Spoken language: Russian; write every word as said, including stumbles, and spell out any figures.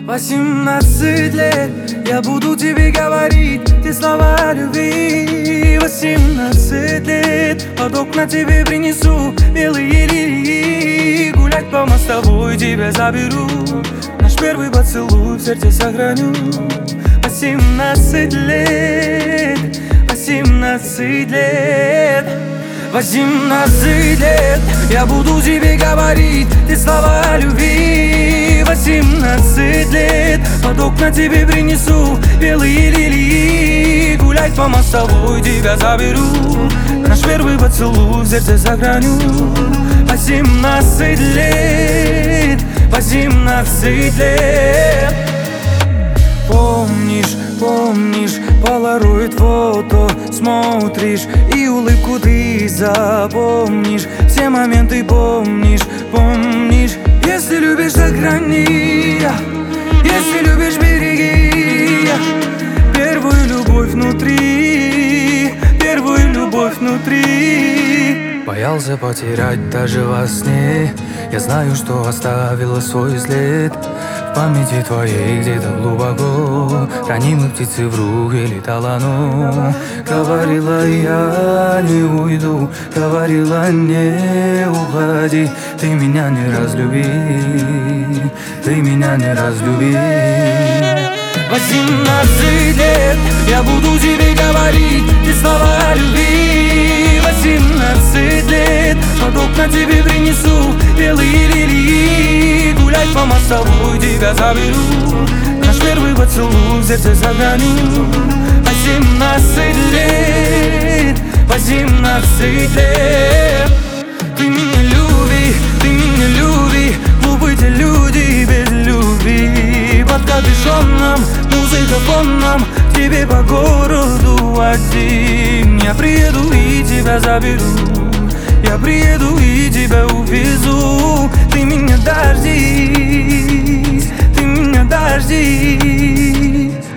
Восемнадцать лет я буду тебе говорить те слова любви. Восемнадцать лет под окна тебе принесу белые лилии. Гулять по мостовой тебя заберу, наш первый поцелуй в сердце сохраню. Восемнадцать лет, восемнадцать лет. Восемнадцать лет я буду тебе говорить те слова любви. Восемнадцать лет под окна тебе принесу белые лилии. Гулять по мостовой тебя заберу, наш первый поцелуй в сердце сохраню. Восемнадцать лет, восемнадцать лет. Помнишь, помнишь, полароид фото смотришь, и улыбку ты запомнишь. Все моменты помнишь, помнишь. Если любишь, сохрани, если любишь, береги первую любовь внутри, первую любовь внутри. Боялся потерять даже во сне. Я знаю, что оставила свой след в памяти твоей где-то глубоко. Ранимой птицы в руке летала оно. Говорила я не уйду, говорила не уходи. Ты меня не разлюби, ты меня не разлюби. Восемнадцать лет я буду тебе говорить те слова любви. Восемнадцать лет под окна тебе принесу белые лилии. Гулять по мостовой тебя заберу, наш первый поцелуй в сердце сохраню. Восемнадцать лет, восемнадцать лет. Ты меня люби, ты меня люби. Глупы те люди без любви. Под капюшоном, музыка фоном, к тебе по городу один. Я приеду и тебя заберу, я приеду и тебя увезу. Ты меня дождись, ты меня дождись.